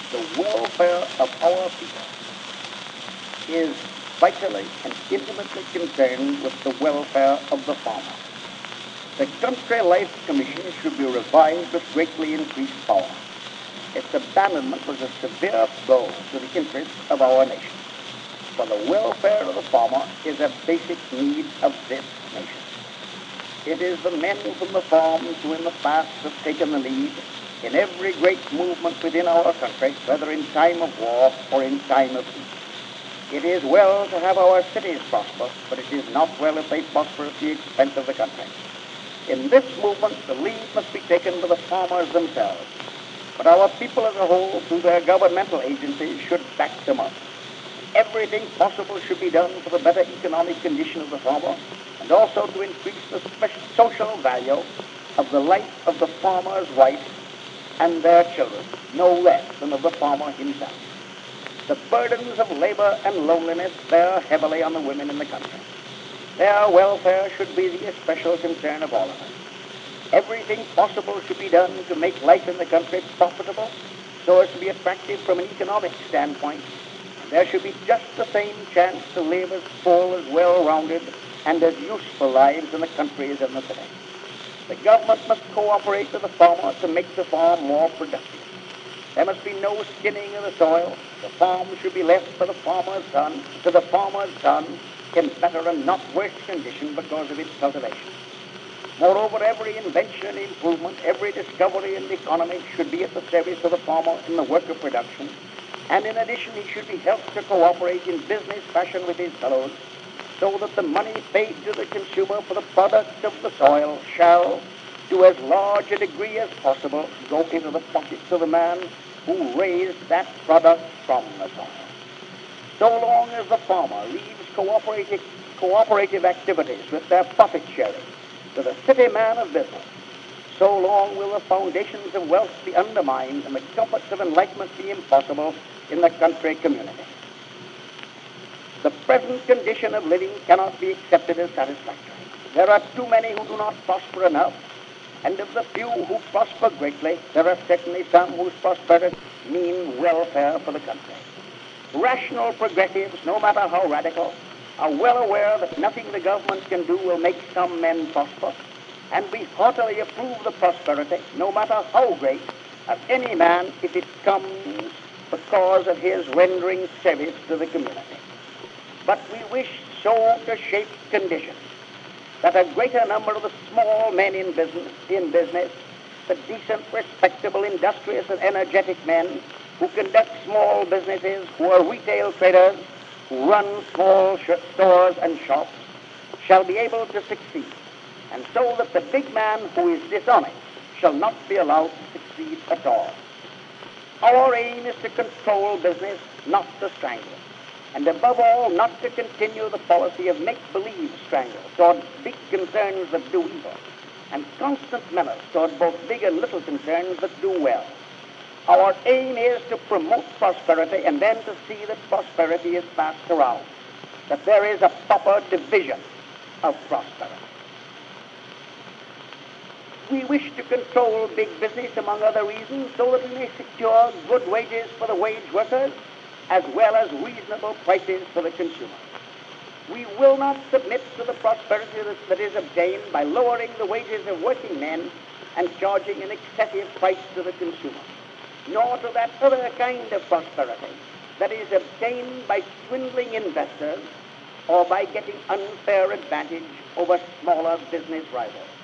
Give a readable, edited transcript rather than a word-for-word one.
the welfare of our people is vitally and intimately concerned with the welfare of the farmer. The Country Life Commission should be revived with greatly increased power. Its abandonment was a severe blow to the interests of our nation. For the welfare of the farmer is a basic need of this nation. It is the men from the farms who in the past have taken the lead in every great movement within our country, whether in time of war or in time of peace. It is well to have our cities prosper, but it is not well if they prosper at the expense of the country. In this movement, the lead must be taken by the farmers themselves, but our people as a whole, through their governmental agencies, should back them up. Everything possible should be done for the better economic condition of the farmer, and also to increase the social value of the life of the farmer's wife and their children, no less than of the farmer himself. The burdens of labor and loneliness bear heavily on the women in the country. Their welfare should be the especial concern of all of us. Everything possible should be done to make life in the country profitable so as to be attractive from an economic standpoint. There should be just the same chance to live as full, as well-rounded, and as useful lives in the country as in the city. The government must cooperate with the farmer to make the farm more productive. There must be no skinning of the soil. The farm should be left for the farmer's son, to the farmer's son, in better and not worse condition because of its cultivation. Moreover, every invention and improvement, every discovery in the economy should be at the service of the farmer in the work of production. And in addition, he should be helped to cooperate in business fashion with his fellows, so that the money paid to the consumer for the products of the soil shall, to as large a degree as possible, go into the pockets of the man who raised that product from the soil. So long as the farmer leaves cooperative activities with their profit sharing to the city man of business, so long will the foundations of wealth be undermined and the comforts of enlightenment be impossible in the country community. The present condition of living cannot be accepted as satisfactory. There are too many who do not prosper enough, and of the few who prosper greatly, there are certainly some whose prosperity mean welfare for the country. Rational progressives, no matter how radical, are well aware that nothing the government can do will make some men prosper, and we heartily approve the prosperity, no matter how great, of any man if it comes because of his rendering service to the community. But we wish so to shape conditions that a greater number of the small men in business, the decent, respectable, industrious, and energetic men who conduct small businesses, who are retail traders, who run small stores and shops, shall be able to succeed, and so that the big man who is dishonest shall not be allowed to succeed at all. Our aim is to control business, not to strangle it, and above all, not to continue the policy of make-believe strangle toward big concerns that do evil, and constant menace toward both big and little concerns that do well. Our aim is to promote prosperity and then to see that prosperity is passed around, that there is a proper division of prosperity. We wish to control big business, among other reasons, so that we may secure good wages for the wage workers as well as reasonable prices for the consumer. We will not submit to the prosperity that is obtained by lowering the wages of working men and charging an excessive price to the consumer, nor to that other kind of prosperity that is obtained by swindling investors or by getting unfair advantage over smaller business rivals.